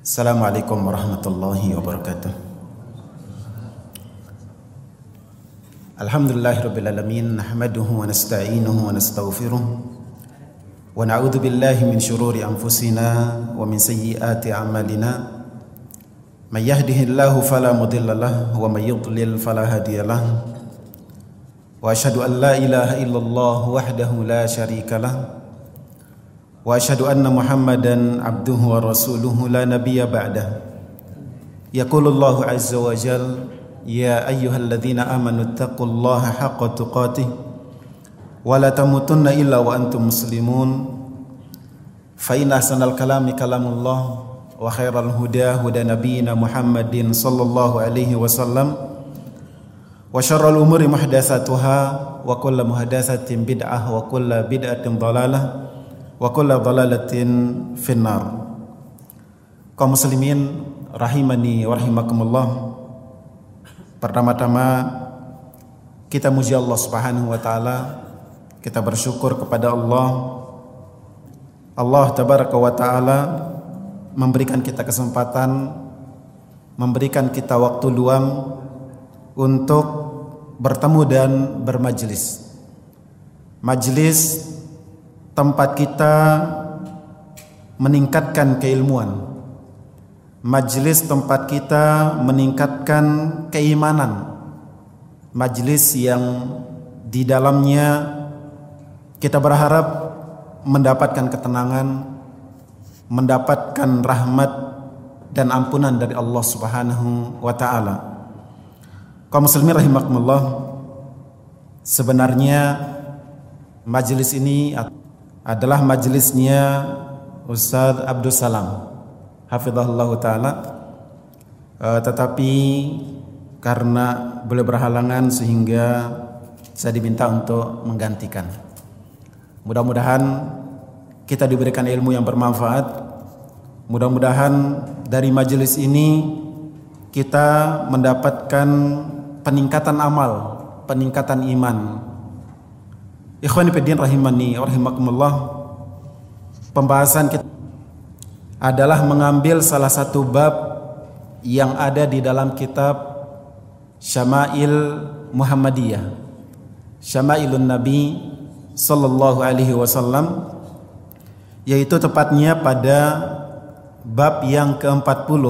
Assalamualaikum warahmatullahi wabarakatuh. Alhamdulillahirabbil alamin, nahmaduhu wa nasta'inuhu wa nastaghfiruh wa na'udzu billahi min shururi anfusina wa min sayyiati a'malina. May yahdihillahu fala mudilla lahu wa may yudlil fala hadiya lahu. Wa asyhadu an la ilaha illallah wahdahu la syarika lahu. Wa asyhadu anna Muhammadan abduhu wa rasuluhu la nabiyya ba'dah. Yaqulullahu azza wa jalla, ya ayyuhalladzina amanu taqullaha haqqa tuqatih wa la tamutunna illa wa antum muslimun. Fa inna ahsanal kalami kalamullah wa khairal huda huda nabiyyina Muhammadin sallallahu alaihi wasallam wa syarrul umuri muhdatsatuha wa kullu muhdatsatin bid'ah wa kullu bid'atin dhalalah wa kullu dhalalatin finnar. Kaum muslimin rahimani wa rahimakumullah. Pertama-tama kita muji Allah Subhanahu wa taala, kita bersyukur kepada Allah. Allah tabaraka wa taala memberikan kita kesempatan, memberikan kita waktu luang untuk bertemu dan bermajlis. Majlis tempat kita meningkatkan keilmuan, majelis tempat kita meningkatkan keimanan, majelis yang di dalamnya kita berharap mendapatkan ketenangan, mendapatkan rahmat dan ampunan dari Allah Subhanahu wa taala. Kaum muslimin rahimakumullah, sebenarnya majelis ini adalah majelisnya Ustaz Abdul Salam hafizahullah ta'ala, tetapi karena beliau berhalangan sehingga saya diminta untuk menggantikan. Mudah-mudahan kita diberikan ilmu yang bermanfaat. Mudah-mudahan dari majelis ini kita mendapatkan peningkatan amal, peningkatan iman. Ikhwani fiddin rahimani wa rahimakumullah. Pembahasan kita adalah mengambil salah satu bab yang ada di dalam kitab Syama'il Muhammadiyah, Syama'ilun Nabi sallallahu alaihi wasallam, yaitu tepatnya pada bab yang ke-40,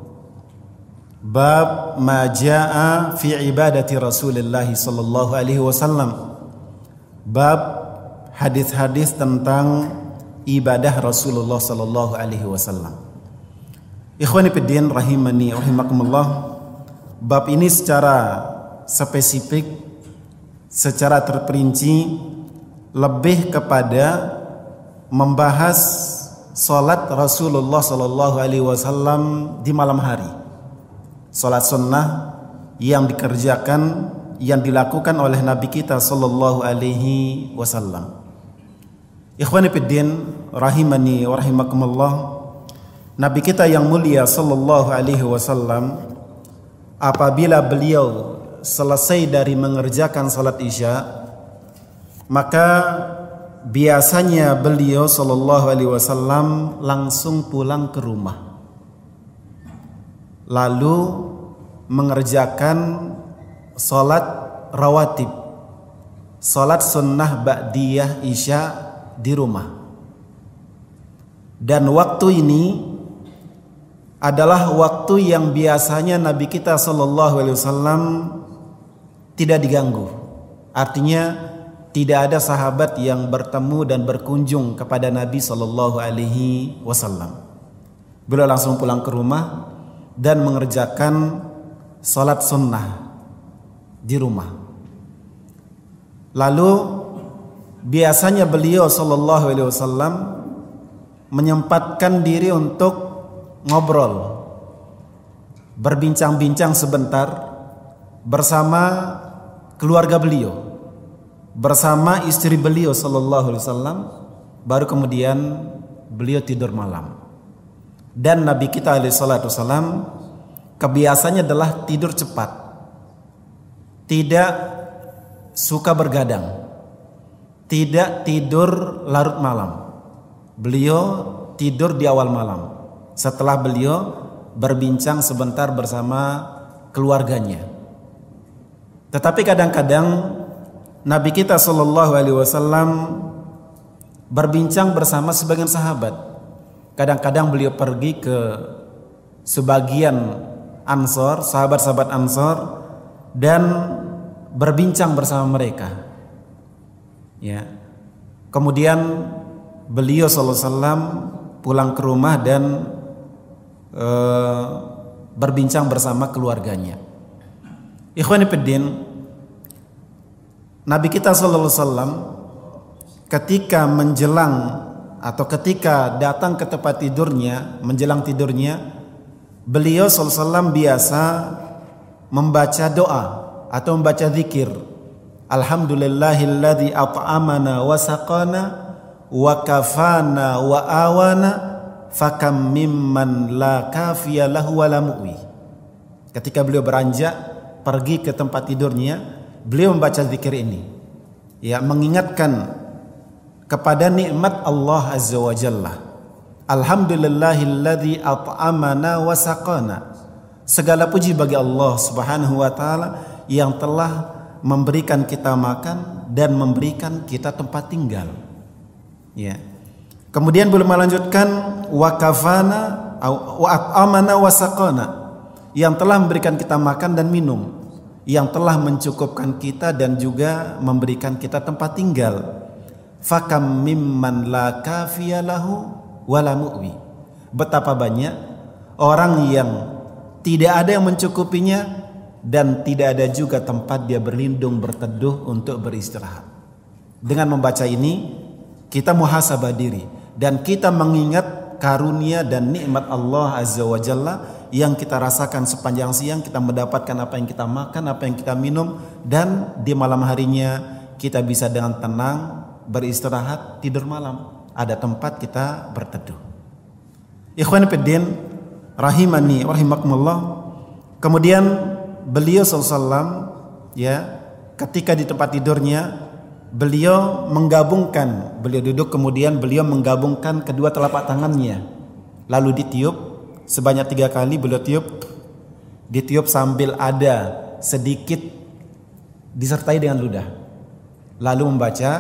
bab ma jaa fi ibadati Rasulillah sallallahu alaihi wasallam, bab hadis-hadis tentang ibadah Rasulullah sallallahu alaihi wasallam. Ikhwani fiddin rahimani rahimakumullah, bab ini secara spesifik, secara terperinci lebih kepada membahas salat Rasulullah sallallahu alaihi wasallam di malam hari. Salat sunnah yang dikerjakan, yang dilakukan oleh Nabi kita sallallahu alaihi wasallam. Ikhwani fiddin rahimani wa rahimakumullah, Nabi kita yang mulia sallallahu alaihi wasallam, apabila beliau selesai dari mengerjakan salat Isya, maka biasanya beliau sallallahu alaihi wasallam langsung pulang ke rumah, lalu mengerjakan salat rawatib, salat sunnah ba'diyah Isya di rumah. Dan waktu ini adalah waktu yang biasanya Nabi kita sallallahu alaihi wasallam tidak diganggu. Artinya tidak ada sahabat yang bertemu dan berkunjung kepada Nabi sallallahu alaihi wasallam. Beliau langsung pulang ke rumah dan mengerjakan salat sunnah di rumah. Lalu biasanya beliau sallallahu alaihi wasallam menyempatkan diri untuk ngobrol, berbincang-bincang sebentar bersama keluarga beliau, bersama istri beliau sallallahu alaihi wasallam, baru kemudian beliau tidur malam. Dan Nabi kita alaihi salatu wasallam kebiasaannya adalah tidur cepat, tidak suka bergadang, tidak tidur larut malam. Beliau tidur di awal malam, setelah beliau berbincang sebentar bersama keluarganya. Tetapi kadang-kadang Nabi kita sallallahu alaihi wasallam berbincang bersama sebagian sahabat. Kadang-kadang beliau pergi ke sebagian Ansor, sahabat-sahabat Ansor, dan berbincang bersama mereka. Ya. Kemudian beliau sallallahu alaihi wasallam pulang ke rumah dan berbincang bersama keluarganya. Ikhwani fiddin, Nabi kita sallallahu alaihi wasallam ketika menjelang atau ketika datang ke tempat tidurnya, menjelang tidurnya, beliau sallallahu alaihi wasallam biasa membaca doa atau membaca zikir. Alhamdulillahilladzi at'amana wa saqana wa kafana wa awana fakam mimman la kafiya lahu wa la mu'wi. Ketika beliau beranjak pergi ke tempat tidurnya, beliau membaca zikir ini, ya, mengingatkan kepada nikmat Allah Azza wa Jalla. Alhamdulillahilladzi at'amana wa saqana. Segala puji bagi Allah Subhanahu wa taala yang telah memberikan kita makan dan memberikan kita tempat tinggal. Ya. Kemudian beliau melanjutkan wa kafana wa at'amana wa saqana, yang telah memberikan kita makan dan minum, yang telah mencukupkan kita dan juga memberikan kita tempat tinggal. Fakam mimman la kafiya lahu wala mu'wi. Betapa banyak orang yang tidak ada yang mencukupinya dan tidak ada juga tempat dia berlindung, berteduh untuk beristirahat. Dengan membaca ini kita muhasabah diri dan kita mengingat karunia dan nikmat Allah Azza wa Jalla yang kita rasakan sepanjang siang. Kita mendapatkan apa yang kita makan, apa yang kita minum, dan di malam harinya kita bisa dengan tenang beristirahat, tidur malam, ada tempat kita berteduh. Ikhwan fiddin rahimani wa rahimakumullah. Kemudian beliau SAW, ya, ketika di tempat tidurnya beliau menggabungkan, beliau duduk kemudian beliau menggabungkan kedua telapak tangannya, lalu ditiup sebanyak 3 kali. Beliau ditiup sambil ada sedikit disertai dengan ludah, lalu membaca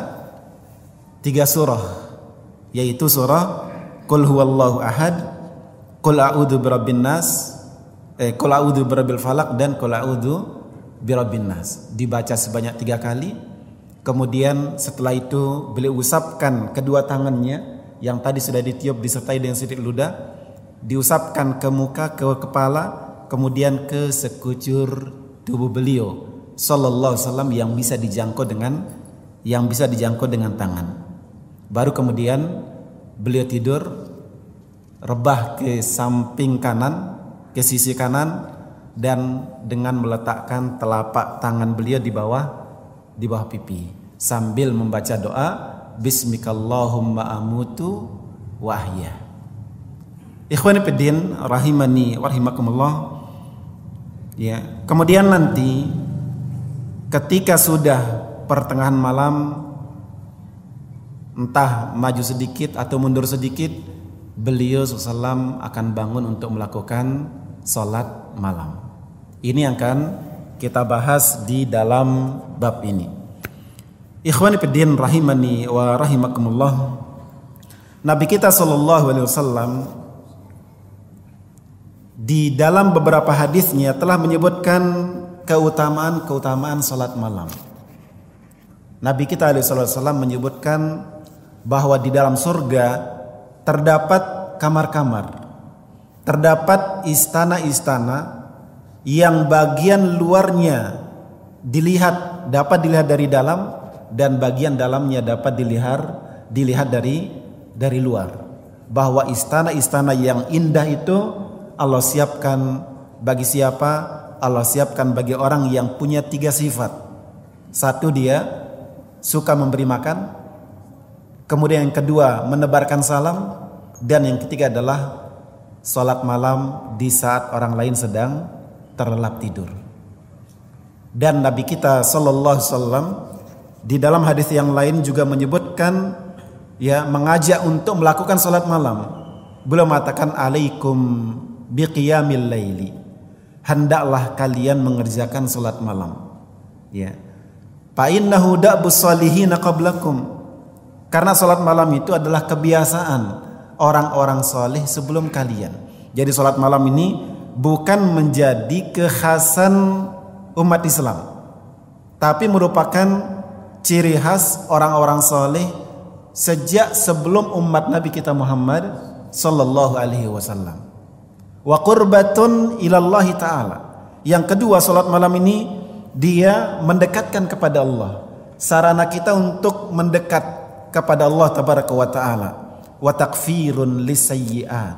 3 surah, yaitu surah Qul huwallahu ahad, Qul a'udzu birabbin nas, Qul a'udzu birabbil falaq, dan Qul a'udzu birabbin nas. Dibaca sebanyak 3 kali. Kemudian setelah itu beliau usapkan kedua tangannya yang tadi sudah ditiup disertai dengan sedikit ludah, diusapkan ke muka, ke kepala, kemudian ke sekujur tubuh beliau sallallahu alaihi wasallam yang bisa dijangkau dengan tangan. Baru kemudian beliau tidur, rebah ke samping kanan, ke sisi kanan, dan dengan meletakkan telapak tangan beliau di bawah pipi sambil membaca doa bismikallahumma amutu wa ahya. Ikhwani fiddin rahimani wa rahimakumullah. Ya, kemudian nanti ketika sudah pertengahan malam, entah maju sedikit atau mundur sedikit, beliau SAW akan bangun untuk melakukan sholat malam. Ini yang akan kita bahas di dalam bab ini. Ikhwani fiddin rahimani wa rahimakumullah. Nabi kita SAW di dalam beberapa hadisnya telah menyebutkan keutamaan sholat malam. Nabi kita SAW menyebutkan bahwa di dalam surga terdapat kamar-kamar, terdapat istana-istana yang bagian luarnya dapat dilihat dari dalam, dan bagian dalamnya dapat dilihat dari luar. Bahwa istana-istana yang indah itu Allah siapkan bagi siapa? Allah siapkan bagi orang yang punya 3 sifat. 1, dia suka memberi makan. Kemudian yang kedua, menebarkan salam. Dan yang ketiga adalah sholat malam di saat orang lain sedang terlelap tidur. Dan Nabi kita sallallahu alaihi wasallam di dalam hadis yang lain juga menyebutkan, ya, mengajak untuk melakukan sholat malam. Beliau mengatakan alaikum biqiyamil laili. Hendaklah kalian mengerjakan salat malam. Ya. Fa innahu da'bus shalihin qablakum. Karena salat malam itu adalah kebiasaan orang-orang saleh sebelum kalian. Jadi salat malam ini bukan menjadi kekhasan umat Islam, tapi merupakan ciri khas orang-orang saleh sejak sebelum umat Nabi kita Muhammad sallallahu alaihi wasallam. Wa qurbatun ilallahi ta'ala. Yang kedua, salat malam ini dia mendekatkan kepada Allah. Sarana kita untuk mendekat kepada Allah tabaraka wa ta'ala. Wa takfirun lisayyi'at.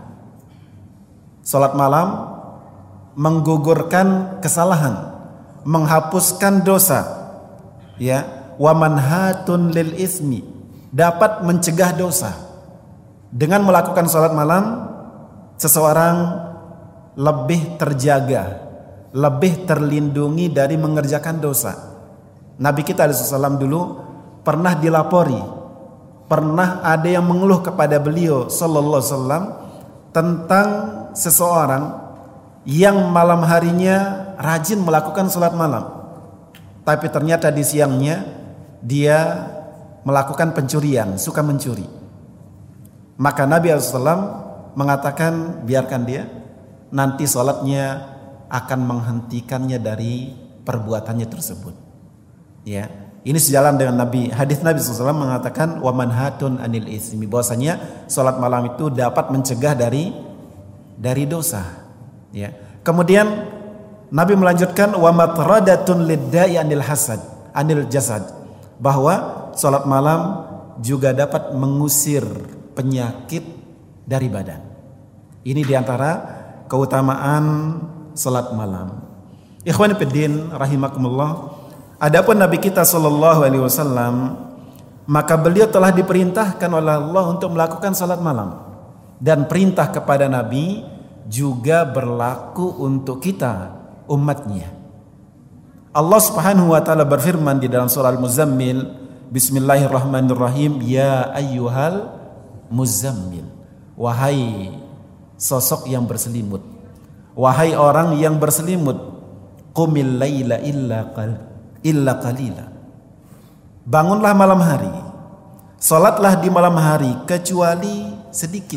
Salat malam menggugurkan kesalahan, menghapuskan dosa, ya. Wa manhatun lil ismi, dapat mencegah dosa. Dengan melakukan salat malam, seseorang lebih terjaga, lebih terlindungi dari mengerjakan dosa. Nabi kita SAW dulu pernah dilapori, pernah ada yang mengeluh kepada beliau sallallahu alaihi wasallam tentang seseorang yang malam harinya rajin melakukan salat malam, tapi ternyata di siangnya dia melakukan pencurian, suka mencuri. Maka Nabi SAW mengatakan biarkan dia, nanti salatnya akan menghentikannya dari perbuatannya tersebut. Ya, ini sejalan dengan Nabi. Hadis Nabi SAW mengatakan wa manhatun anil ismi, bahwasanya salat malam itu dapat mencegah dari dosa. Ya. Kemudian Nabi melanjutkan wa matradatun lidda'i anil jasad, bahwa salat malam juga dapat mengusir penyakit dari badan. Ini diantara keutamaan salat malam. Ikhwani fiddin rahimakumullah. Adapun Nabi kita sallallahu alaihi wasallam, maka beliau telah diperintahkan oleh Allah untuk melakukan salat malam, dan perintah kepada Nabi juga berlaku untuk kita umatnya. Allah Subhanahu wa taala berfirman di dalam surah Al-Muzammil, bismillahirrahmanirrahim, ya ayyuhal muzammil, wahai sosok yang berselimut, wahai orang yang berselimut, qumil laila illa qalila, bangunlah malam hari, salatlah di malam hari kecuali sedikit,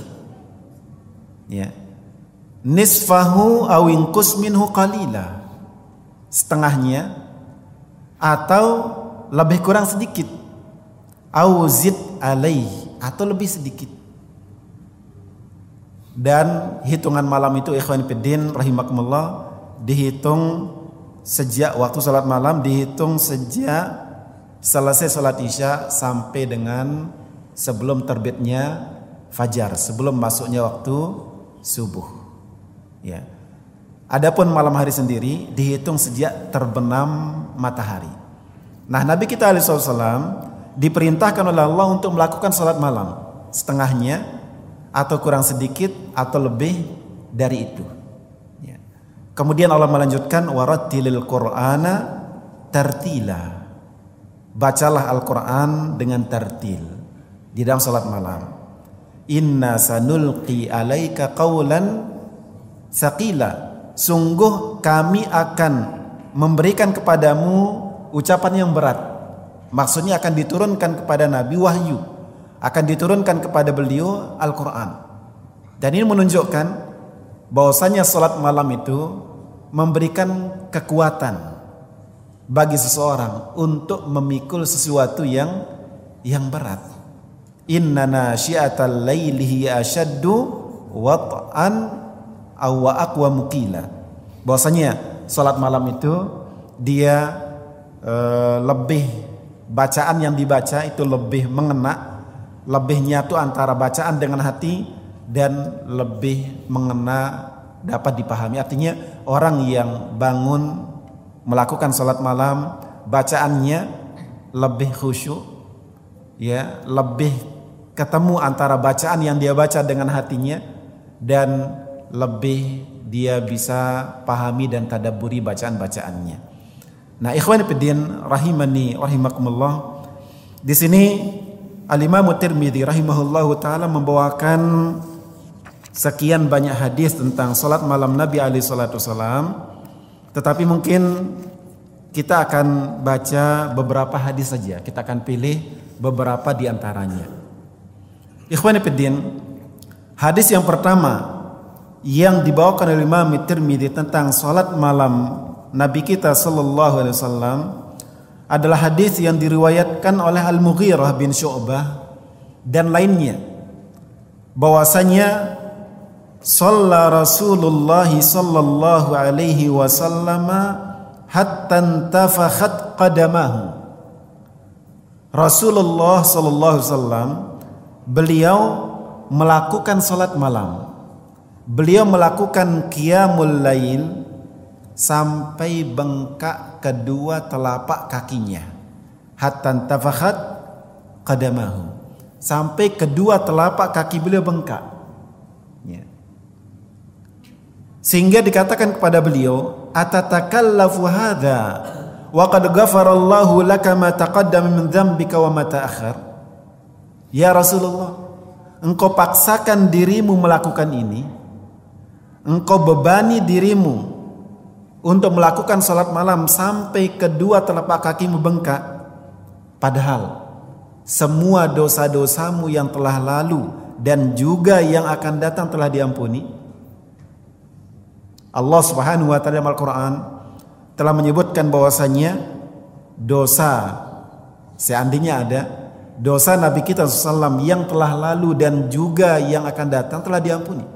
ya, nisfahu aw inqus minhu qalila, setengahnya atau lebih kurang sedikit, aw zid alaih, atau lebih sedikit. Dan hitungan malam itu ikhwan fiddin rahimakumullah dihitung sejak waktu salat malam, dihitung sejak selesai salat isya sampai dengan sebelum terbitnya fajar, sebelum masuknya waktu subuh. Ya. Adapun malam hari sendiri dihitung sejak terbenam matahari. Nah, Nabi kita alaihi wasallam diperintahkan oleh Allah untuk melakukan salat malam, setengahnya atau kurang sedikit atau lebih dari itu. Ya. Kemudian Allah melanjutkan warattilil Qur'ana tartila, bacalah Al-Quran dengan tartil di dalam salat malam. Inna sanulqi alaika qawlan saqila, sungguh kami akan memberikan kepadamu ucapan yang berat. Maksudnya akan diturunkan kepada Nabi wahyu, akan diturunkan kepada beliau Al-Quran. Dan ini menunjukkan bahwasanya salat malam itu memberikan kekuatan bagi seseorang untuk memikul sesuatu yang berat. Inna nasyi'atal laili asyaddu wat'an aw aqwa muqila, bahwasanya salat malam itu dia lebih, bacaan yang dibaca itu lebih mengena, lebih nyatu antara bacaan dengan hati, dan lebih mengena, dapat dipahami. Artinya orang yang bangun melakukan salat malam, bacaannya lebih khusyuk, ya, lebih ketemu antara bacaan yang dia baca dengan hatinya, dan lebih dia bisa pahami dan tadabburi bacaan-bacaannya. Nah, ikhwan fillah rahimani rahimakumullah, di sini Al-Imam Tirmidzi rahimahullahu taala membawakan sekian banyak hadis tentang salat malam Nabi alaihi salatu wasallam, tetapi mungkin kita akan baca beberapa hadis saja. Kita akan pilih beberapa di antaranya. Ikhwani fiddin, hadis yang pertama yang dibawakan oleh Imam Tirmidzi tentang salat malam Nabi kita sallallahu alaihi wasallam adalah hadis yang diriwayatkan oleh Al-Mughirah bin Syu'bah dan lainnya, bahwasanya shalla Rasulullah sallallahu alaihi wasallam hatta intafakhat qadamahu. Rasulullah sallallahu alaihi wasallam beliau melakukan salat malam. Beliau melakukan qiyamul lail sampai bengkak kedua telapak kakinya. Hatta intafakhat qadamahu. Sampai kedua telapak kaki beliau bengkak. Sehingga dikatakan kepada beliau, atatakallafu hadza wa qad ghafarallahu laka ma taqaddama min dzambika wa ma ta'akhkhar. Ya Rasulullah, engkau paksakan dirimu melakukan ini, engkau bebani dirimu untuk melakukan salat malam sampai kedua telapak kakimu bengkak, padahal semua dosa-dosamu yang telah lalu dan juga yang akan datang telah diampuni. Allah Subhanahu wa taala dalam Al-Qur'an telah menyebutkan bahwasanya dosa, seandainya ada dosa Nabi kita SAW yang telah lalu dan juga yang akan datang telah diampuni.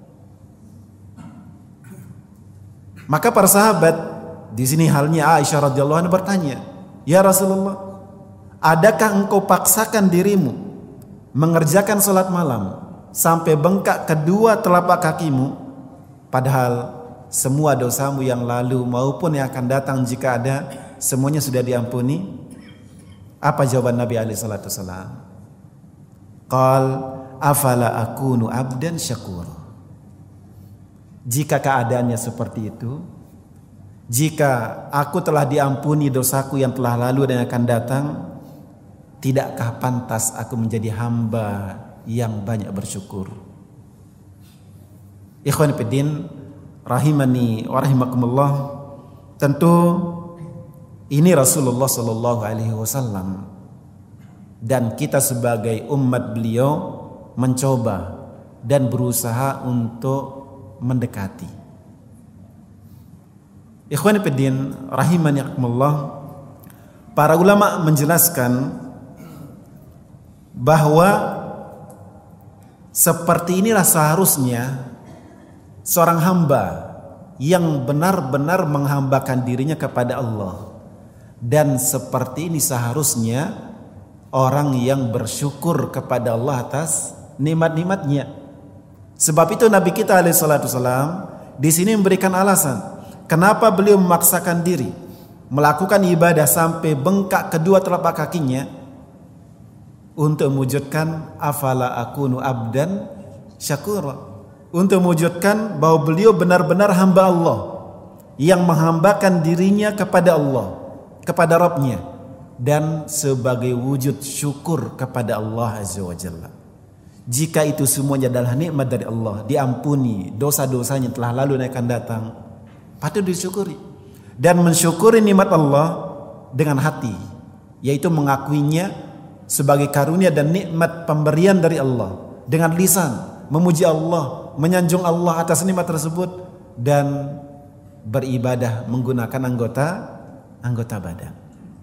Maka para sahabat, di sini halnya Aisyah radhiyallahu anha bertanya, "Ya Rasulullah, adakah engkau paksakan dirimu mengerjakan salat malam sampai bengkak kedua telapak kakimu, padahal semua dosamu yang lalu maupun yang akan datang jika ada, semuanya sudah diampuni?" Apa jawaban Nabi alaihi salatu wasallam? Qal afala akunu abdan syakur. Jika keadaannya seperti itu, jika aku telah diampuni dosaku yang telah lalu dan yang akan datang, tidakkah pantas aku menjadi hamba yang banyak bersyukur? Ikhwan fiddin rahimani wa rahimakumullah, tentu ini Rasulullah sallallahu alaihi wasallam dan kita sebagai umat beliau mencoba dan berusaha untuk mendekati. Ikhwan fiddin rahimani wa rahimakumullah, para ulama menjelaskan bahwa seperti inilah seharusnya seorang hamba yang benar-benar menghambakan dirinya kepada Allah, dan seperti ini seharusnya orang yang bersyukur kepada Allah atas nikmat-nikmatnya. Sebab itu Nabi kita alaihi salatu wasallam di sini memberikan alasan kenapa beliau memaksakan diri melakukan ibadah sampai bengkak kedua telapak kakinya untuk mewujudkan afala akunu abdan syakura, untuk mewujudkan bahwa beliau benar-benar hamba Allah yang menghambakan dirinya kepada Allah, kepada Rabbnya, dan sebagai wujud syukur kepada Allah Azza wa Jalla. Jika itu semuanya adalah nikmat dari Allah, diampuni dosa-dosanya telah lalu dan akan datang, patut disyukuri. Dan mensyukuri nikmat Allah dengan hati, yaitu mengakuinya sebagai karunia dan nikmat pemberian dari Allah, dengan lisan memuji Allah, menyanjung Allah atas nikmat tersebut, dan beribadah menggunakan anggota badan.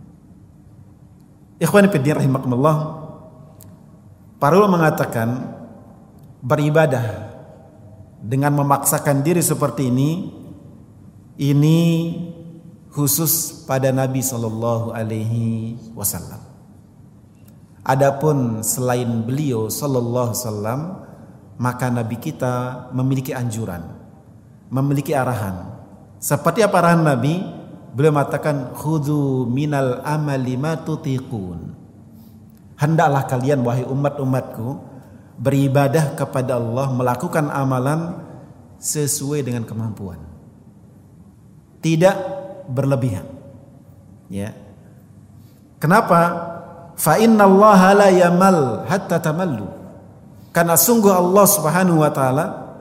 Ikhwan fillah rahimakumullah, para ulama mengatakan beribadah dengan memaksakan diri seperti ini khusus pada Nabi sallallahu alaihi wasallam. Adapun selain beliau sallallahu alaihi wasallam, maka Nabi kita memiliki anjuran, memiliki arahan. Seperti apa arahan Nabi? Beliau mengatakan, khudhu minal amali ma tutiqun. Hendaklah kalian wahai umat-umatku beribadah kepada Allah, melakukan amalan sesuai dengan kemampuan, tidak berlebihan. Ya. Kenapa? Fa innallaha la yamal hatta tamallu. Karena sungguh Allah Subhanahu wa taala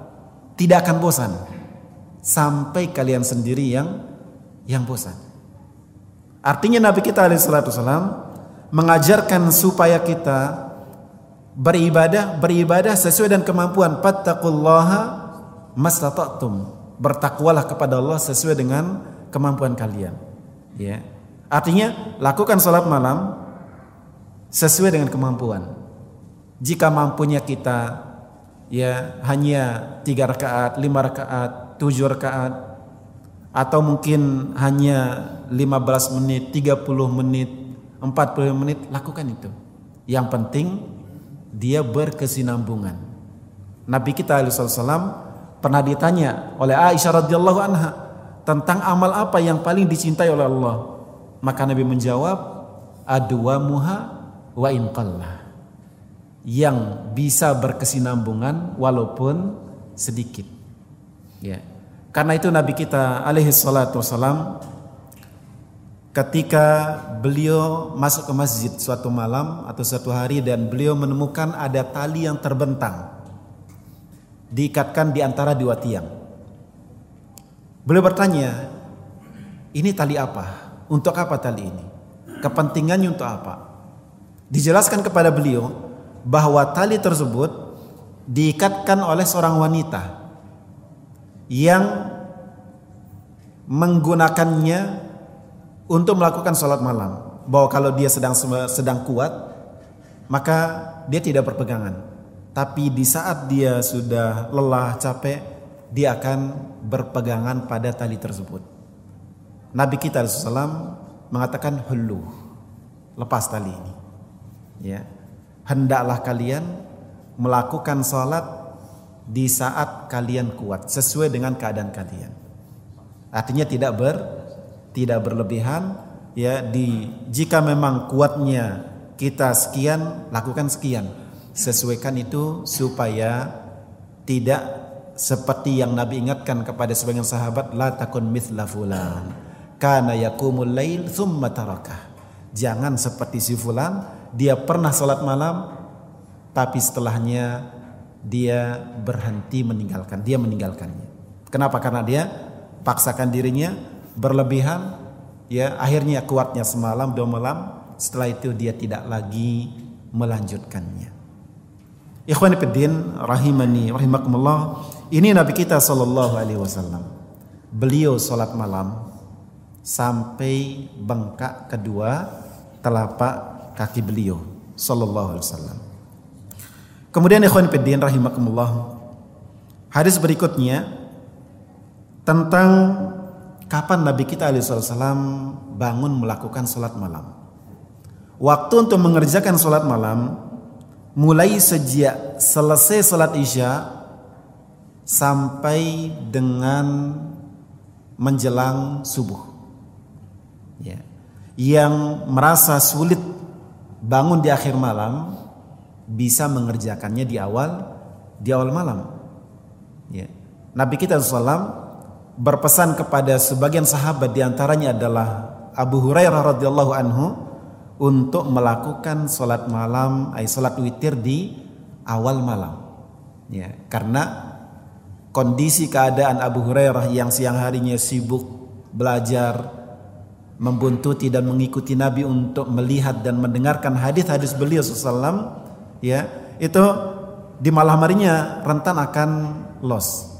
tidak akan bosan sampai kalian sendiri yang bosan. Artinya Nabi kita alaihi salatu wasallam mengajarkan supaya kita beribadah sesuai dengan kemampuan. Fattaqullaha mastata'tum. Bertakwalah kepada Allah sesuai dengan kemampuan kalian. Ya. Artinya lakukan salat malam sesuai dengan kemampuan. Jika mampunya kita ya hanya 3 rakaat, 5 rakaat, 7 rakaat, atau mungkin hanya 15 menit, 30 menit, 40 menit, lakukan itu. Yang penting dia berkesinambungan. Nabi kita alaihi wasallam pernah ditanya oleh Aisyah radhiyallahu anha tentang amal apa yang paling dicintai oleh Allah. Maka Nabi menjawab, adwamuha wa in qalla. Yang bisa berkesinambungan walaupun sedikit. Ya. Karena itu Nabi kita alaihi salatu wasallam ketika beliau masuk ke masjid suatu malam atau suatu hari dan beliau menemukan ada tali yang terbentang diikatkan di antara 2 tiang. Beliau bertanya, ini tali apa? Untuk apa tali ini? Kepentingannya untuk apa? Dijelaskan kepada beliau bahwa tali tersebut diikatkan oleh seorang wanita yang menggunakannya untuk melakukan sholat malam. Bahwa kalau dia sedang kuat, maka dia tidak berpegangan. Tapi di saat dia sudah lelah, capek, dia akan berpegangan pada tali tersebut. Nabi kita SAW mengatakan, hullu, lepas tali ini. Ya, hendaklah kalian melakukan sholat di saat kalian kuat, sesuai dengan keadaan kalian. Artinya tidak berlebihan. Ya, jika memang kuatnya kita sekian, lakukan sekian. Sesuaikan itu supaya tidak seperti yang Nabi ingatkan kepada sebagian sahabat, la takun mithla fulan kana yaqumul lail thumma tarakah. Jangan seperti si fulan, dia pernah salat malam tapi setelahnya dia berhenti meninggalkannya. Kenapa? Karena dia paksakan dirinya berlebihan, ya, akhirnya kuatnya semalam 2 malam, setelah itu dia tidak lagi melanjutkannya. Ikhwani fiddin rahimani rahimakumullah, ini Nabi kita sallallahu alaihi wasallam. Beliau salat malam sampai bengkak kedua telapak kaki beliau sallallahu alaihi wasallam. Kemudian ikhwani fiddin rahimakumullah, hadis berikutnya tentang kapan Nabi kita alaihi wasallam bangun melakukan salat malam. Waktu untuk mengerjakan salat malam mulai sejak selesai salat Isya sampai dengan menjelang subuh. Ya. Yang merasa sulit bangun di akhir malam bisa mengerjakannya di awal malam. Ya. Nabi kita SAW berpesan kepada sebagian sahabat, diantaranya adalah Abu Hurairah radhiyallahu anhu, untuk melakukan salat malam, salat witir di awal malam. Ya, karena kondisi keadaan Abu Hurairah yang siang harinya sibuk belajar, membuntuti dan mengikuti Nabi untuk melihat dan mendengarkan hadis-hadis beliau sallallahu, ya, itu di malam harinya rentan akan loss.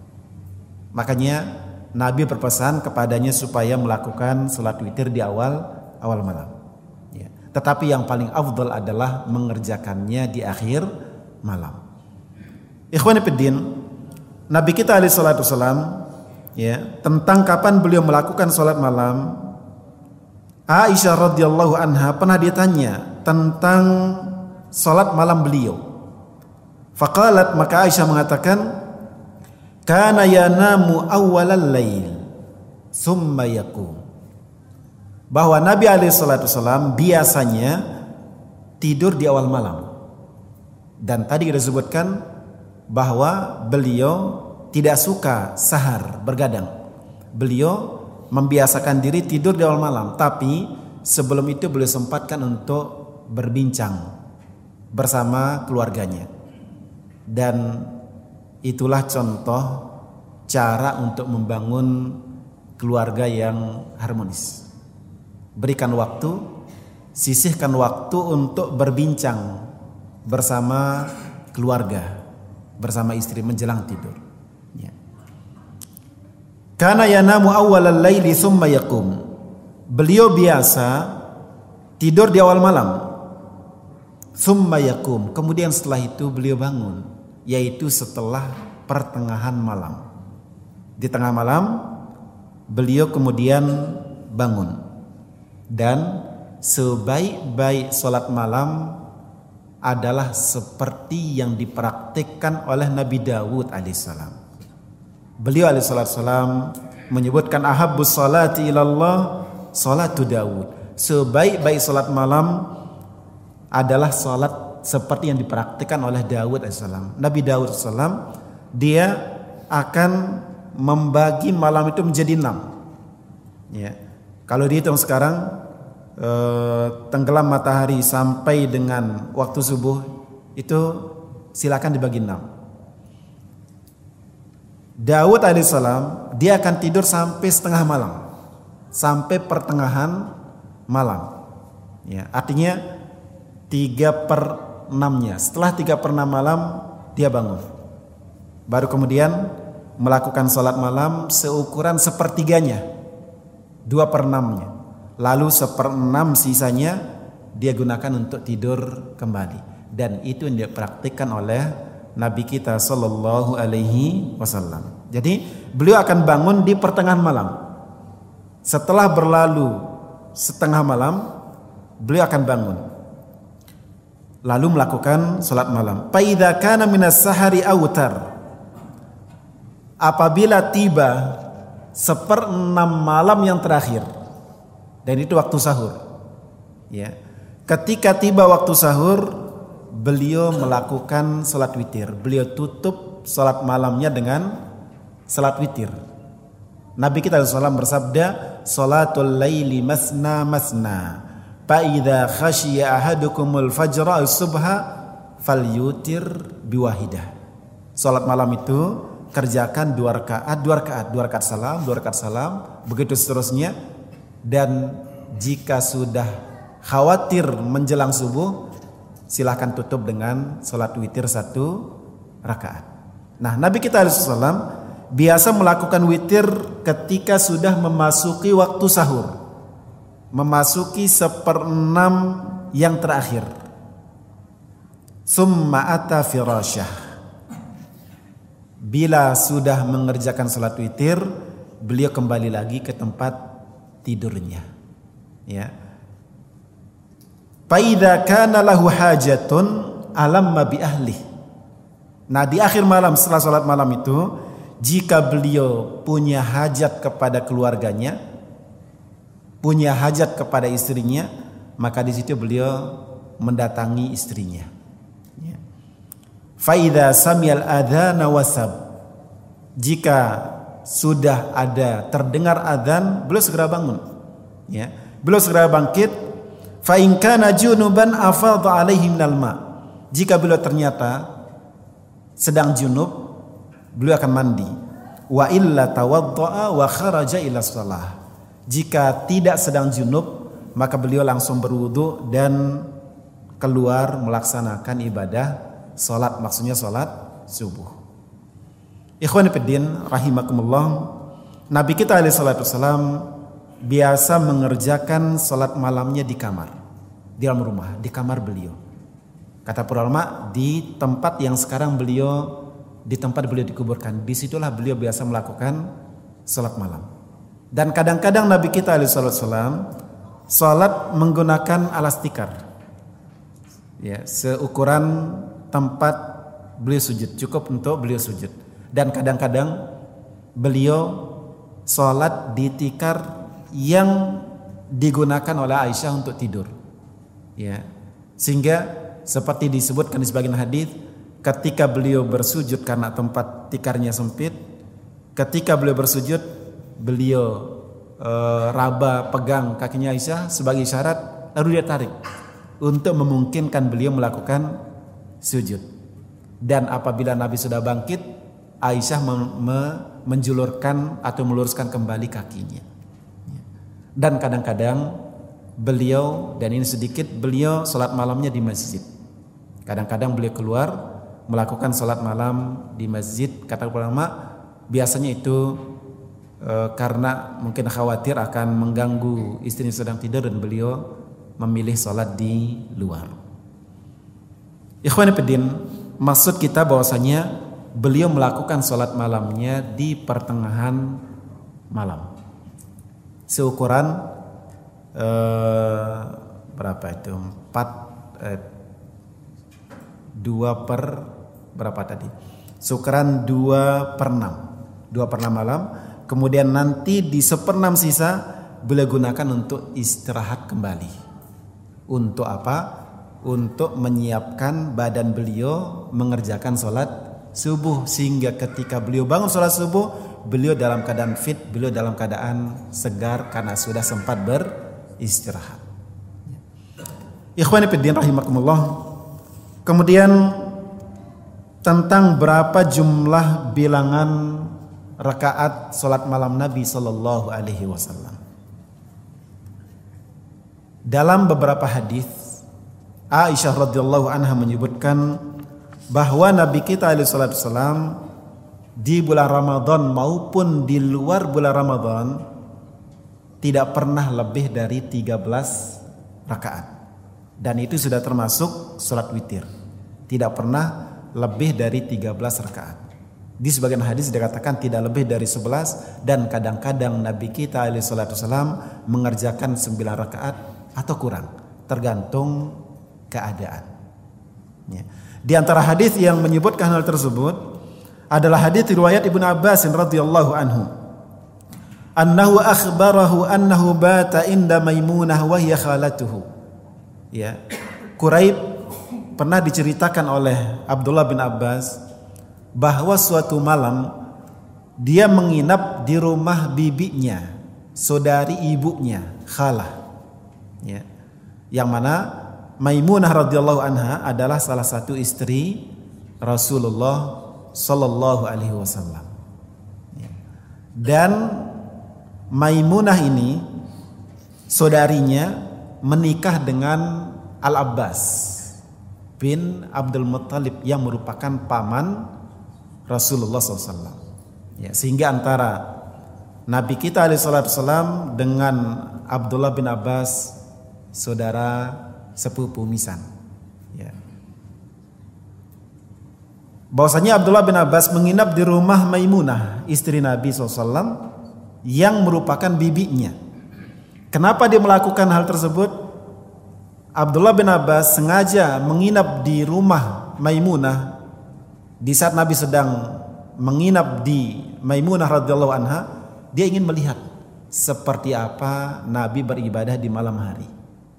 Makanya Nabi berpesan kepadanya supaya melakukan salat witir di awal malam. Ya. Tetapi yang paling afdal adalah mengerjakannya di akhir malam. Ikhwani fiddin, Nabi kita alaihi salatu wasallam, ya, tentang kapan beliau melakukan salat malam, Aisyah radhiyallahu anha pernah ditanya tentang salat malam beliau. Faqalat, maka Aisyah mengatakan, kana yanamu awwalal lail thumma yaqum. Bahwa Nabi alaihi salatu wasallam biasanya tidur di awal malam. Dan tadi kita sebutkan bahwa beliau tidak suka sahar, bergadang. Beliau membiasakan diri tidur di awal malam, tapi sebelum itu beliau sempatkan untuk berbincang bersama keluarganya. Dan Itulah contoh cara untuk membangun keluarga yang harmonis. Berikan waktu, sisihkan waktu untuk berbincang bersama keluarga, bersama istri menjelang tidur. Kana yanamu awwalal laili thumma yaqum. Beliau biasa tidur di awal malam. Thumma yaqum. Kemudian setelah itu beliau bangun, yaitu setelah pertengahan malam. Di tengah malam beliau kemudian bangun. Dan sebaik-baik salat malam adalah seperti yang dipraktikkan oleh Nabi Dawud alaihissalam. Beliau alaihissalam menyebutkan ahabbus salati ilallah salatu Dawud. Sebaik-baik salat malam adalah salat seperti yang dipraktikkan oleh Dawud alaihissalam. Nabi Dawud alaihissalam dia akan membagi malam itu menjadi 6. Ya. Kalau dihitung sekarang tenggelam matahari sampai dengan waktu subuh itu silakan dibagi 6. Daud alaihissalam dia akan tidur sampai setengah malam, sampai pertengahan malam. Ya, artinya 3/6-nya. Setelah 3/6 malam dia bangun. Baru kemudian melakukan sholat malam seukuran sepertiganya, 2/6-nya. Lalu 1/6 sisanya dia gunakan untuk tidur kembali. Dan itu yang dipraktikkan oleh Nabi kita sallallahu alaihi wasallam. Jadi beliau akan bangun di pertengahan malam. Setelah berlalu setengah malam, beliau akan bangun. Lalu melakukan salat malam. Fa idza kana minas sahari autar. Apabila tiba 1/6 malam yang terakhir, dan itu waktu sahur. Ya. Ketika tiba waktu sahur, beliau melakukan salat witir. Beliau tutup salat malamnya dengan salat witir. Nabi kita SAW bersabda, "Salatul laili masna masna. Fa idza khashiya ahadukumul fajra as-subha falyutir biwahidah." Salat malam itu kerjakan 2 rakaat salam, 2 rakaat salam, begitu seterusnya. Dan jika sudah khawatir menjelang subuh, silahkan tutup dengan salat witir 1 rakaat. Nah, Nabi kita SAW biasa melakukan witir ketika sudah memasuki waktu sahur, memasuki 1/6 yang terakhir. Summa ata firasyah. Bila sudah mengerjakan salat witir, beliau kembali lagi ke tempat tidurnya. Ya. Fa idza kana lahu hajatun alamma bi ahli. Nah, di akhir malam setelah salat malam itu, jika beliau punya hajat kepada keluarganya, punya hajat kepada istrinya, maka di situ beliau mendatangi istrinya. Ya. Fa idza samiyal adzana wasab. Jika sudah ada terdengar adzan, beliau segera bangun. Ya. Beliau segera bangkit. Fa in kana junuban afadha alaihi minal ma. Jika beliau ternyata sedang junub, beliau akan mandi. Wa illa tawaddaa wa kharaja ila shalah. Jika tidak sedang junub, maka beliau langsung berwudu dan keluar melaksanakan ibadah salat, maksudnya salat subuh. Ikhwani fiddin rahimakumullah, Nabi kita alaihi salatu wasallam biasa mengerjakan salat malamnya di kamar, di dalam rumah, di kamar beliau. Kata para ulama, di tempat yang sekarang beliau, di tempat beliau dikuburkan, disitulah beliau biasa melakukan salat malam. Dan kadang-kadang Nabi kita alaihi salatu wasallam salat menggunakan alas tikar, ya, seukuran tempat beliau sujud, cukup untuk beliau sujud. Dan kadang-kadang beliau salat di tikar yang digunakan oleh Aisyah untuk tidur, ya, sehingga seperti disebutkan di sebagian hadis, ketika beliau bersujud karena tempat tikarnya sempit, ketika beliau bersujud, beliau raba pegang kakinya Aisyah sebagai isyarat, lalu dia tarik untuk memungkinkan beliau melakukan sujud. Dan apabila Nabi sudah bangkit, Aisyah menjulurkan atau meluruskan kembali kakinya. Dan kadang-kadang beliau, dan ini sedikit, beliau sholat malamnya di masjid. Kadang-kadang beliau keluar melakukan sholat malam di masjid. Kata ulama biasanya itu karena mungkin khawatir akan mengganggu istrinya sedang tidur, dan beliau memilih sholat di luar. Ikhwan fillah, maksud kita bahwasanya beliau melakukan sholat malamnya di pertengahan malam, seukuran berapa itu? 2 per berapa tadi? Seukuran 2/6 malam. Kemudian nanti di 1/6 sisa beliau gunakan untuk istirahat kembali. Untuk apa? Untuk menyiapkan badan beliau mengerjakan sholat subuh, sehingga ketika beliau bangun sholat subuh, beliau dalam keadaan fit, beliau dalam keadaan segar karena sudah sempat beristirahat. Ikhwani fiddin rahimakumullah. Kemudian tentang berapa jumlah bilangan rakaat sholat malam Nabi Sallallahu Alaihi Wasallam. Dalam beberapa hadis, Aisyah radhiyallahu anha menyebutkan bahwa Nabi kita alaihi salatu wasallam di bulan Ramadan maupun di luar bulan Ramadan tidak pernah lebih dari 13 rakaat. Dan itu sudah termasuk sholat witir. Tidak pernah lebih dari 13 rakaat. Di sebagian hadis dikatakan tidak lebih dari 11, dan kadang-kadang Nabi kita alaihi salatu wasallam mengerjakan 9 rakaat atau kurang, tergantung keadaan. Ya. Di antara hadis yang menyebutkan hal tersebut adalah hadis riwayat Ibnu Abbas radhiyallahu anhu. Annahu akhbarahu annahu bata inda Maimunah wa hiya khalatuhu. Ya. Quraib pernah diceritakan oleh Abdullah bin Abbas bahwa suatu malam dia menginap di rumah bibinya, saudari ibunya, khalah. Ya. Yang mana Maimunah radhiyallahu anha adalah salah satu istri Rasulullah sallallahu alaihi wasallam. Dan Maimunah ini saudarinya menikah dengan Al-Abbas bin Abdul Muttalib yang merupakan paman Rasulullah SAW. Ya, sehingga antara Nabi kita alaihi salatu wasallam dengan Abdullah bin Abbas saudara sepupu misan. Ya. Bahwasanya Abdullah bin Abbas menginap di rumah Maimunah, istri Nabi SAW, yang merupakan bibinya. Kenapa dia melakukan hal tersebut? Abdullah bin Abbas sengaja menginap di rumah Maimunah di saat Nabi sedang menginap di Maimunah radhiyallahu anha. Dia ingin melihat seperti apa Nabi beribadah di malam hari.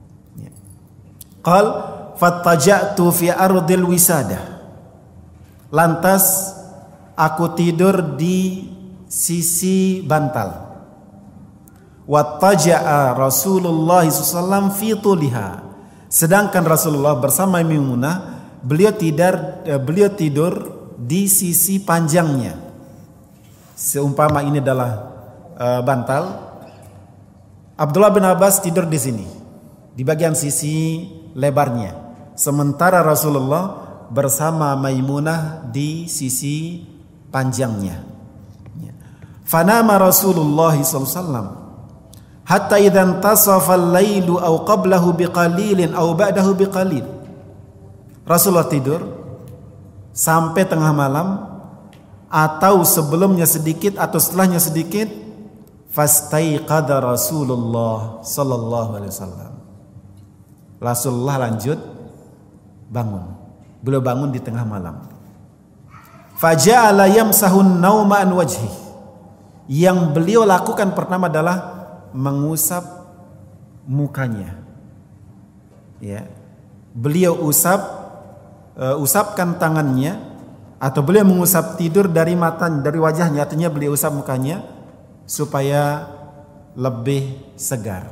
Qal fattaja'tu fi ardil wisadah. Lantas aku tidur di sisi bantal. Wattaja'a Rasulullah SAW fi tuliha. Sedangkan Rasulullah bersama Maimunah beliau tidur di sisi panjangnya. Seumpama ini adalah bantal, Abdullah bin Abbas tidur di sini, di bagian sisi lebarnya, sementara Rasulullah bersama Maimunah di sisi panjangnya. Fanama Rasulullah SAW hatta idza intasafa al-lailu aw qablahu biqalilin aw ba'dahu biqalil. Rasulullah tidur sampai tengah malam atau sebelumnya sedikit atau setelahnya sedikit. Fastaiqadha Rasulullah sallallahu alaihi wasallam. Rasulullah lanjut bangun. Beliau bangun di tengah malam. Faja'ala yamsahun nauma an wajhi. Yang beliau lakukan pertama adalah mengusap mukanya. Ya. Beliau usapkan tangannya, atau beliau mengusap tidur dari matanya, dari wajahnya, artinya beliau usap mukanya supaya lebih segar.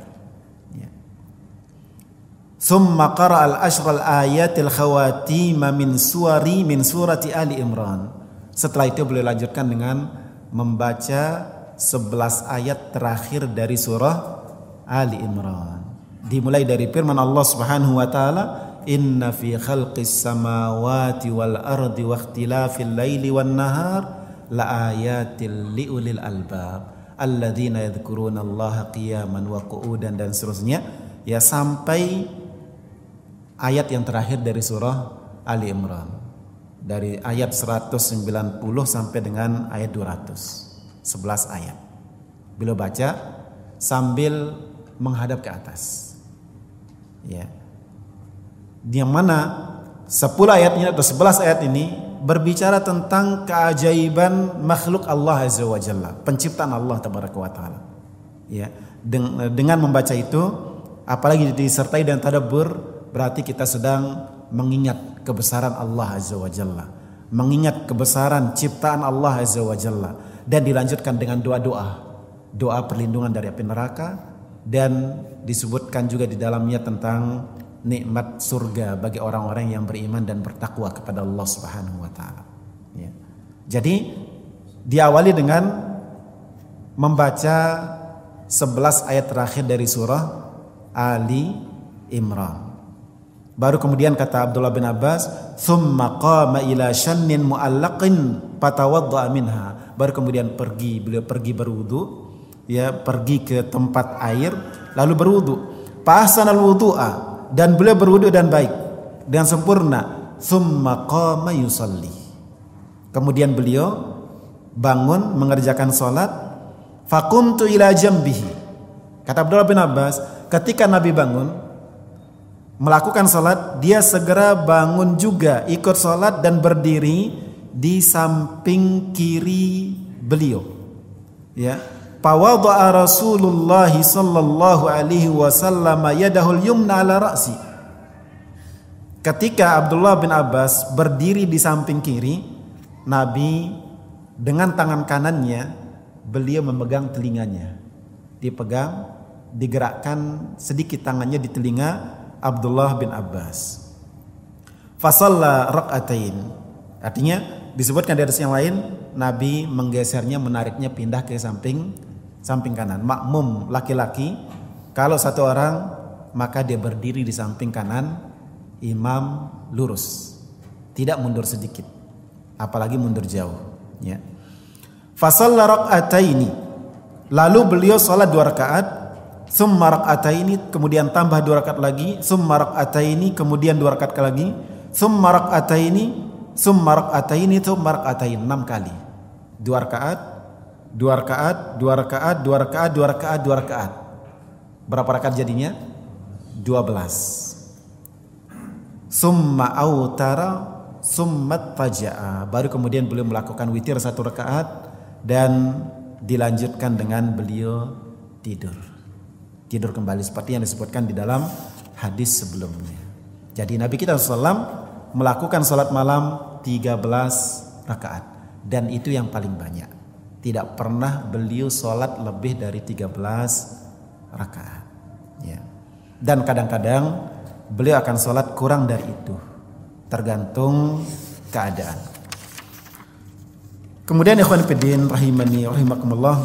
Thumma qara'a al-ashra al-ayatil khawatim min surati Ali Imran. Setelah itu beliau lanjutkan dengan membaca 11 ayat terakhir dari surah Ali Imran. Dimulai dari firman Allah Subhanahu wa taala, "Inna fi khalqis samawati wal ardi wa ikhtilafil laili wan nahar la ayatil liulil albab alladzina yadhkuruna Allaha qiyaman wa qu'udan," dan seterusnya ya sampai ayat yang terakhir dari surah Ali Imran. Dari ayat 190 sampai dengan ayat 200. 11 ayat. Beliau baca sambil menghadap ke atas. Ya. Yang mana 10 ayat ini atau 11 ayat ini berbicara tentang keajaiban makhluk Allah Azza wa Jalla, penciptaan Allah Tabaraka wa Ta'ala. Ya. Dengan membaca itu, apalagi disertai dengan tadabbur, berarti kita sedang mengingat kebesaran Allah Azza wa Jalla, mengingat kebesaran ciptaan Allah Azza wa Jalla, dan dilanjutkan dengan doa perlindungan dari api neraka, dan disebutkan juga di dalamnya tentang nikmat surga bagi orang-orang yang beriman dan bertakwa kepada Allah Subhanahu wa taala. Ya. Jadi diawali dengan membaca 11 ayat terakhir dari surah Ali Imran. Baru kemudian kata Abdullah bin Abbas, "Tsumma qama ila shannin mu'allaqin fatawadda'a minha." Baru kemudian beliau pergi berwudu, ya, pergi ke tempat air lalu berwudu. Fahsanal wudu'a, dan beliau berwudu dan baik dengan sempurna. Tsumma qama yusalli. Kemudian beliau bangun mengerjakan salat. Faqumtu ila jambihi. Kata Abdullah bin Abbas, ketika Nabi bangun melakukan salat, dia segera bangun juga ikut salat dan berdiri di samping kiri beliau. Ya. Fawadha'a Rasulullah sallallahu alaihi wasallam yadahul yumna ala ra'si. Ketika Abdullah bin Abbas berdiri di samping kiri, Nabi dengan tangan kanannya beliau memegang telinganya. Dipegang, digerakkan sedikit tangannya di telinga Abdullah bin Abbas. Fasalla rak'atain. Artinya disebutkan dari yang lain, Nabi menggesernya, menariknya pindah ke samping kanan. Makmum laki-laki kalau satu orang maka dia berdiri di samping kanan imam lurus, tidak mundur sedikit, apalagi mundur jauh. Ya. Fasalla rak'ataini, lalu beliau salat 2 rakaat. Summa rak'ataini, kemudian tambah 2 rakaat lagi. Summa rak'ataini, kemudian 2 rakaat lagi. Summa rak'ataini, summa rak'ataini, summa rak'ataini, 6 kali. 2 rakaat, 2 rakaat, 2 rakaat, 2 rakaat, 2 rakaat, 2 rakaat. Berapa rakaat jadinya? 12. Summa autara summat faja'a. Baru kemudian beliau melakukan witir 1 rakaat dan dilanjutkan dengan beliau tidur kembali seperti yang disebutkan di dalam hadis sebelumnya. Jadi Nabi kita SAW melakukan salat malam 13 rakaat, dan itu yang paling banyak. Tidak pernah beliau salat lebih dari 13 rakaat. Ya. Dan kadang-kadang beliau akan salat kurang dari itu, tergantung keadaan. Kemudian ikhwan fillah rahimani rahimakumullah,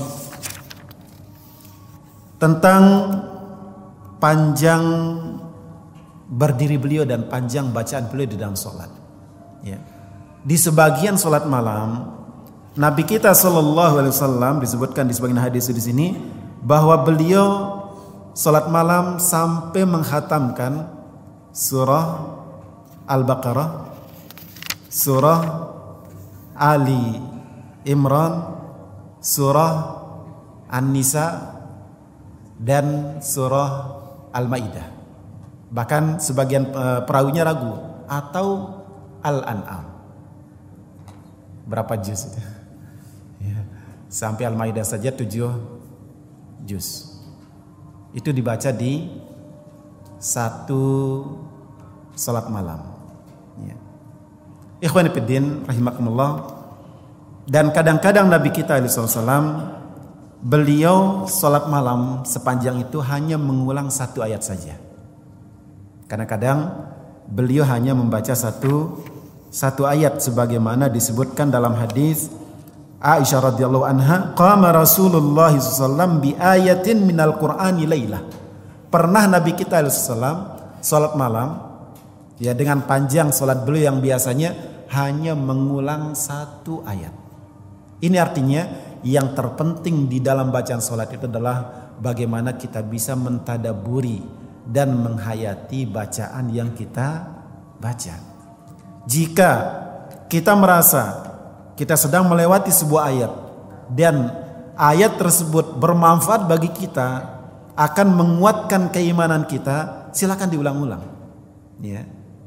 tentang panjang berdiri beliau dan panjang bacaan beliau di dalam salat. Ya. Di sebagian salat malam Nabi kita sallallahu alaihi wasallam disebutkan di sebagian hadis di sini bahwa beliau salat malam sampai menghatamkan surah Al-Baqarah, surah Ali Imran, surah An-Nisa, dan surah Al-Maidah. Bahkan sebagian perawinya ragu, atau Al-An'am. Berapa juz itu? Ya. Sampai Al-Maidah saja 7 juz. Itu dibaca di 1 salat malam. Ya. Ikhwan fillah rahimakumullah. Dan kadang-kadang Nabi kita SAW beliau salat malam sepanjang itu hanya mengulang 1 ayat saja. Kadang-kadang beliau hanya membaca 1 satu ayat sebagaimana disebutkan dalam hadis Aisyah radhiyallahu anha, qama Rasulullah SAW bi ayatin minal Qur'ani lailah. Pernah Nabi kita SAW salat malam ya, dengan panjang salat beliau yang biasanya hanya mengulang satu ayat. Ini artinya yang terpenting di dalam bacaan salat itu adalah bagaimana kita bisa mentadaburi dan menghayati bacaan yang kita baca. Jika kita merasa kita sedang melewati sebuah ayat dan ayat tersebut bermanfaat bagi kita, akan menguatkan keimanan kita, silakan diulang-ulang. Ya.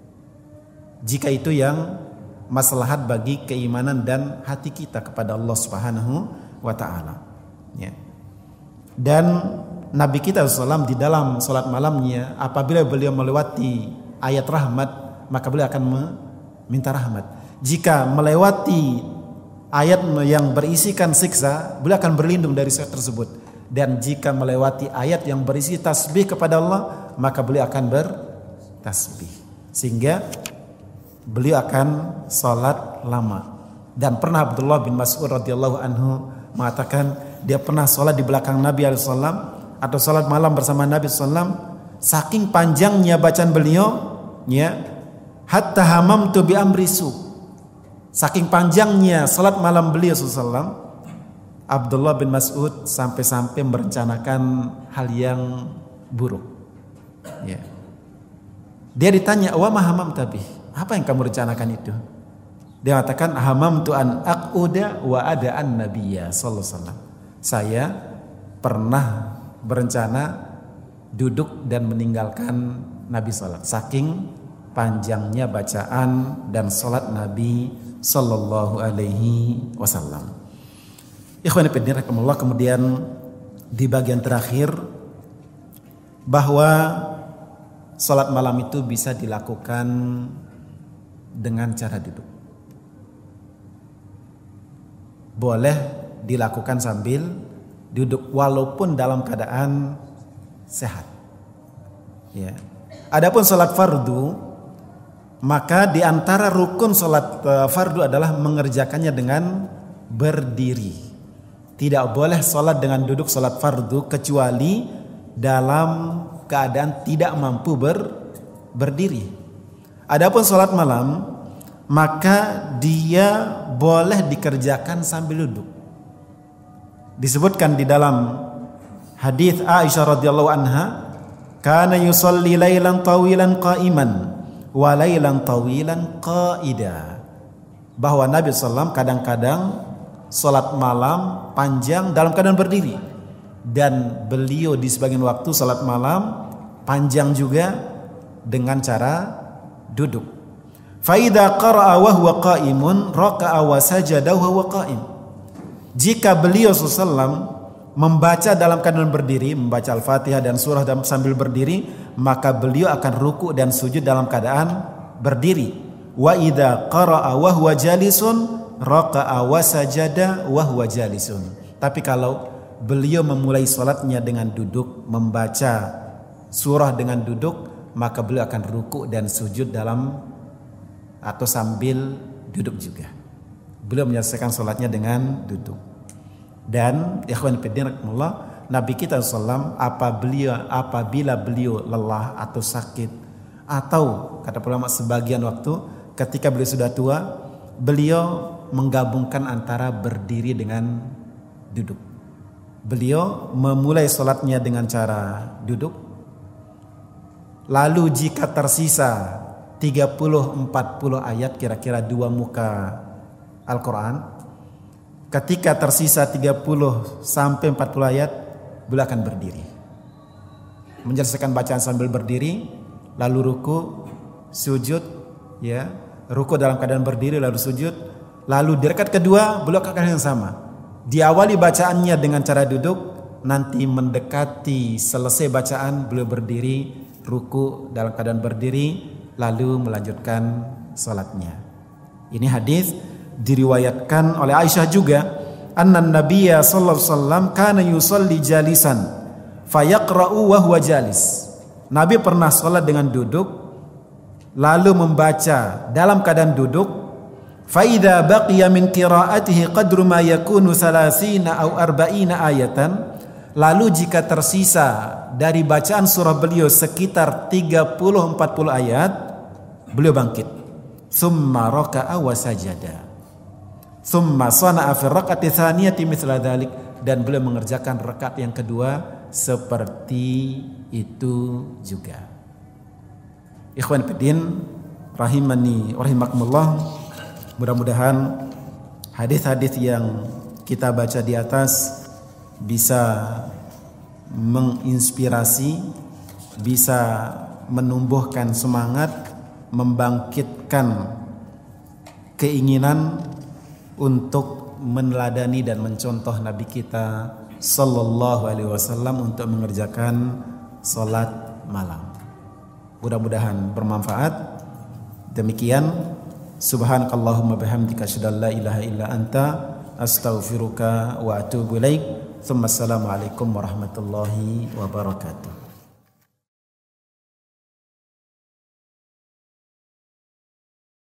Jika itu yang maslahat bagi keimanan dan hati kita kepada Allah Subhanahu wa taala. Ya. Dan Nabi kita SAW di dalam salat malamnya, apabila beliau melewati ayat rahmat, maka beliau akan meminta rahmat. Jika melewati ayat yang berisikan siksa, beliau akan berlindung dari siksa tersebut. Dan jika melewati ayat yang berisi tasbih kepada Allah, maka beliau akan bertasbih. Sehingga beliau akan salat lama. Dan pernah Abdullah bin Mas'ud radhiyallahu anhu mengatakan dia pernah salat di belakang Nabi SAW atau salat malam bersama Nabi SAW. Saking panjangnya bacaan beliau, ya, hatta hamamtu bi amri su. Saking panjangnya salat malam beliau SAW, Abdullah bin Mas'ud sampai-sampai merencanakan hal yang buruk. Ya. Dia ditanya, wa ma hamamta bih? Apa yang kamu rencanakan itu? Dia mengatakan, hamamtu an aquda wa ada'an nabiyya sallallahu alaihi wasallam. Saya pernah berencana duduk dan meninggalkan Nabi sallallahu. Saking panjangnya bacaan dan salat Nabi sallallahu alaihi wasallam. Ikhwan fillah rahimakumullah, kemudian di bagian terakhir bahwa salat malam itu bisa dilakukan dengan cara duduk. Boleh dilakukan sambil duduk walaupun dalam keadaan sehat. Ya. Adapun salat fardu, maka di antara rukun salat fardu adalah mengerjakannya dengan berdiri. Tidak boleh salat dengan duduk salat fardu kecuali dalam keadaan tidak mampu berdiri. Adapun salat malam, maka dia boleh dikerjakan sambil duduk. Disebutkan di dalam hadis Aisyah radhiyallahu anha, kana yusalli lailan tawilan qa'iman wa lailan tawilan qa'ida. Bahwa Nabi SAW kadang-kadang salat malam panjang dalam keadaan berdiri, dan beliau di sebagian waktu salat malam panjang juga dengan cara duduk. Fa idza qara'a wa huwa qa'imun raka'a wa sajada wa huwa qa'im. Jika beliau sallallahu membaca dalam keadaan berdiri, membaca Al-Fatihah dan surah sambil berdiri, maka beliau akan ruku dan sujud dalam keadaan berdiri. Wa idza qara'a wa huwa jalisun raka'a wa sajada wa huwa jalisun. Tapi kalau beliau memulai salatnya dengan duduk, membaca surah dengan duduk, maka beliau akan ruku dan sujud dalam atau sambil duduk juga. Beliau menyelesaikan salatnya dengan duduk. Dan ikhwan fillah, Nabi kita sallallahu apabila beliau lelah atau sakit, atau kata ulama sebagian waktu ketika beliau sudah tua, beliau menggabungkan antara berdiri dengan duduk. Beliau memulai salatnya dengan cara duduk. Lalu jika tersisa 30-40 ayat, kira-kira 2 muka Al-Quran, ketika tersisa 30 sampai 40 ayat, beliau akan berdiri, menyelesaikan bacaan sambil berdiri, lalu ruku, sujud, ya, ruku dalam keadaan berdiri lalu sujud, lalu di rakaat kedua beliau akan yang sama. Diawali bacaannya dengan cara duduk, nanti mendekati selesai bacaan beliau berdiri, ruku dalam keadaan berdiri, lalu melanjutkan salatnya. Ini hadis diriwayatkan oleh Aisyah juga, anna nabiyya sallallahu alaihi wasallam kana yusalli jalisan fayaqra'u wa huwa jalis. Nabi pernah salat dengan duduk, lalu membaca dalam keadaan duduk, fa idza baqiya min qiraatihi qadru ma yakunu 30 aw 40 ayatan, lalu jika tersisa dari bacaan surah beliau sekitar 30-40 ayat, beliau bangkit. Tsumma raka'a wa sajada. Tsumma sana'a fi raqati tsaniyati mithla dzalik, dan beliau mengerjakan rakaat yang kedua seperti itu juga. Ikhwan fillah rahimani wa rahimakumullah, mudah-mudahan hadis-hadis yang kita baca di atas bisa menginspirasi, bisa menumbuhkan semangat, membangkitkan keinginan untuk meneladani dan mencontoh Nabi kita sallallahu alaihi wasallam untuk mengerjakan salat malam. Mudah-mudahan bermanfaat. Demikian, subhanakallahumma bihamdika asyhadu an la ilaha illa anta astaghfiruka wa atubu ilaik. Assalamualaikum warahmatullahi wabarakatuh.